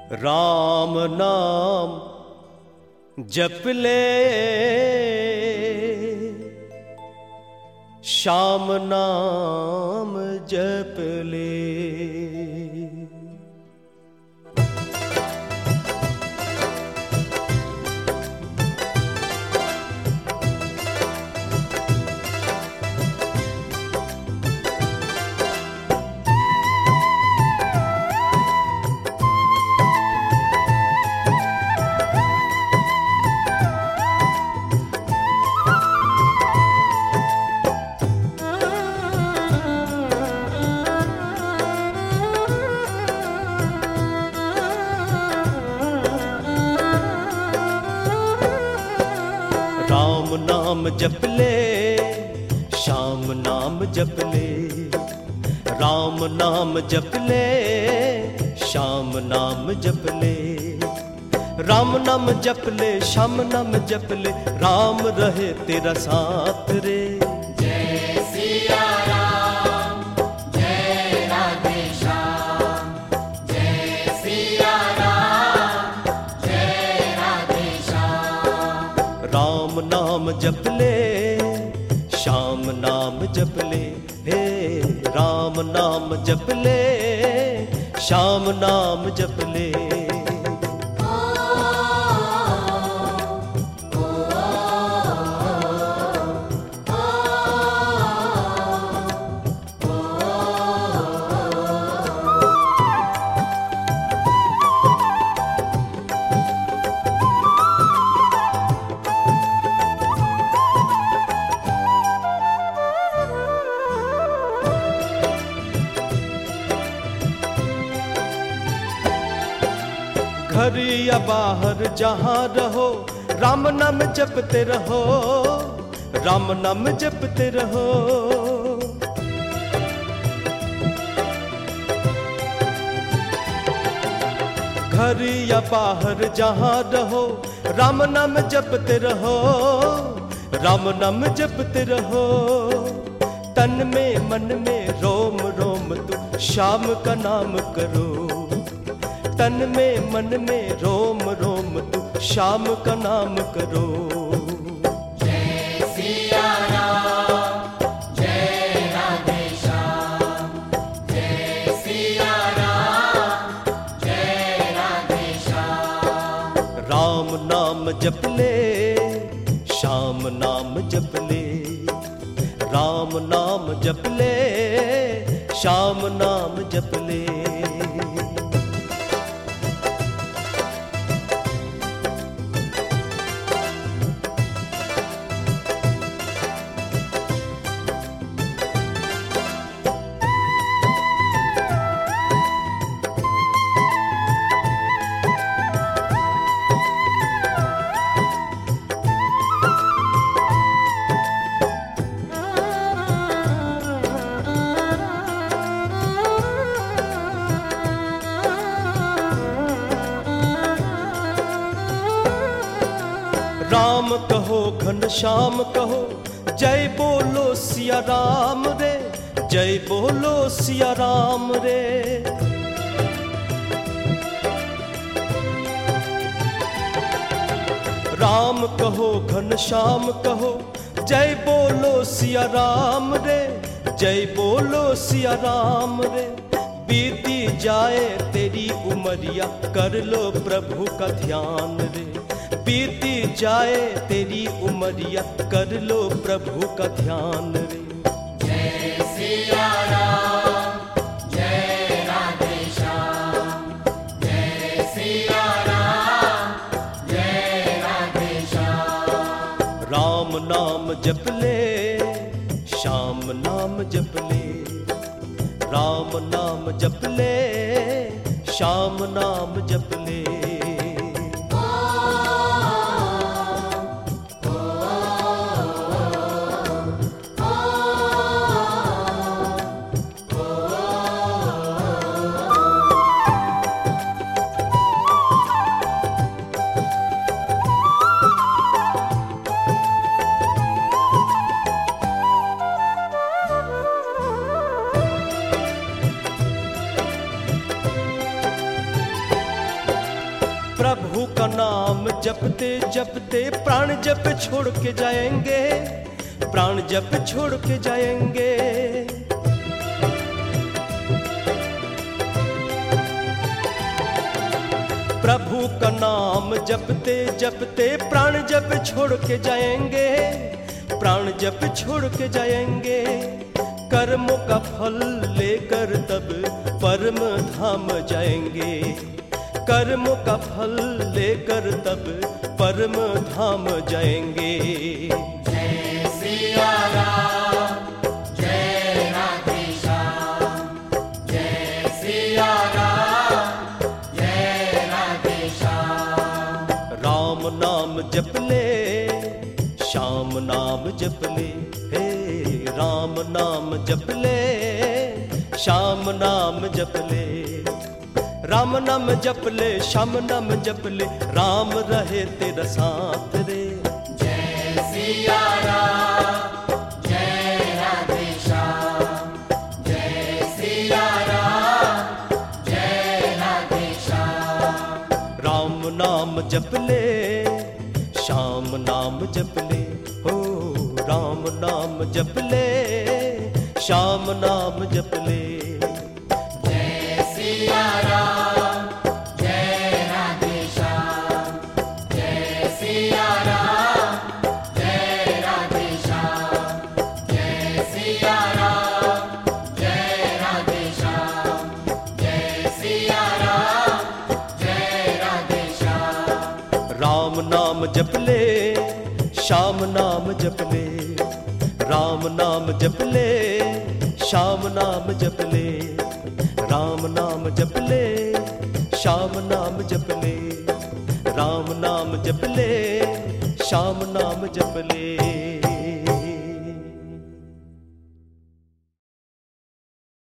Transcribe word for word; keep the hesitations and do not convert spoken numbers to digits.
राम नाम जप ले, श्याम नाम जप ले। राम नाम जप ले, श्याम नाम जप ले। राम नाम जप ले, श्याम नाम जप ले। राम नाम जप ले, श्याम नाम जप ले, राम रहे तेरा साथ रे। जय सिया राम, जय राधे श्याम। जय सिया राम, जय राधे श्याम। राम नाम जप ले, श्याम नाम जप ले। हे राम नाम जप ले, श्याम नाम जप ले। घर या बाहर जहाँ रहो, राम नाम जपते रहो, राम नाम जपते रहो। घर या बाहर जहाँ रहो, राम नाम जपते रहो, राम नाम जपते रहो। तन में मन में रोम रोम तू श्याम का नाम करो। तन में मन में रोम रोम तू श्याम का नाम करो। जय सिया राम, जय राधे श्याम। जय सिया राम, जय राधे श्याम। राम नाम जप ले, श्याम नाम जप ले। राम नाम जप ले, श्याम नाम जप ले। राम कहो घन श्याम कहो, जय बोलो सिया राम रे, जय बोलो सिया राम रे। राम कहो घन श्याम कहो, जय बोलो सिया राम रे, जय बोलो सिया राम रे। बीती जाए तेरी उमरिया, कर लो प्रभु का ध्यान रे। बीती जाए तेरी उमरिया, कर लो प्रभु का ध्यान रे। जय सिया राम, जय राधे श्याम। जय सिया राम, जय राधे श्याम। राम नाम जप ले, श्याम नाम जप ले। राम नाम जप ले, श्याम नाम जप ले। का नाम जपते जपते प्राण जप छोड़ के जाएंगे, प्राण जप छोड़ के जाएंगे। प्रभु का नाम जपते जपते प्राण जप छोड़ के जाएंगे, प्राण जप छोड़ के जाएंगे। कर्मों का फल लेकर तब परम धाम जाएंगे, कर्मों का फल लेकर तब परम धाम जाएंगे। जय सिया राम, जय राधे श्याम, जय सिया राम, जय राधे श्याम। राम नाम जप ले, श्याम नाम जप ले, हे राम नाम जप ले, श्याम नाम जप ले। राम नाम जप ले, श्याम नाम जप ले, राम रहे तेरा साथ रे। जय सिया राम, जय राधे श्याम, जय सिया राम, जय राधे श्याम। राम नाम जप ले, श्याम नाम जप ले, हो राम नाम जप ले, श्याम नाम जप ले। जय सिया राम, जय राधे श्याम, जय सिया राम, जय राधे श्याम, जय सिया राम, जय राधे श्याम, जय सिया राम, जय राधे श्याम। राम नाम जप ले, श्याम नाम जप ले, राम नाम जप ले, श्याम नाम जप ले, राम नाम जप ले, श्याम नाम जप ले, राम नाम जप ले, श्याम नाम जप ले।